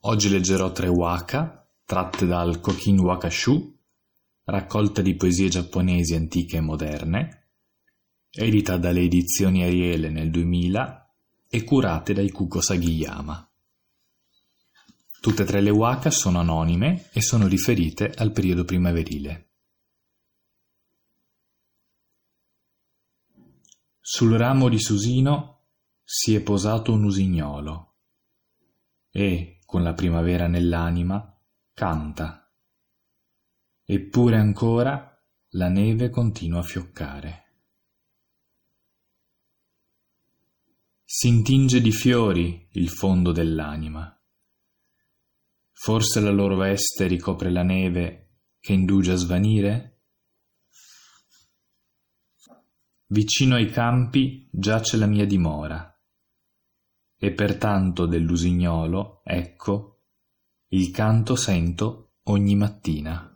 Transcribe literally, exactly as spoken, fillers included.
Oggi leggerò tre waka tratte dal Kokin Wakashu, raccolta di poesie giapponesi antiche e moderne, edita dalle edizioni Ariele nel duemila e curate dai Kuko Sagiyama. Tutte e tre le waka sono anonime e sono riferite al periodo primaverile. Sul ramo di Susino si è posato un usignolo e, con la primavera nell'anima, canta. Eppure ancora la neve continua a fioccare. Si intinge di fiori il fondo dell'anima. Forse la loro veste ricopre la neve che indugia a svanire? Vicino ai campi giace la mia dimora, e pertanto dell'usignolo, ecco, il canto sento ogni mattina.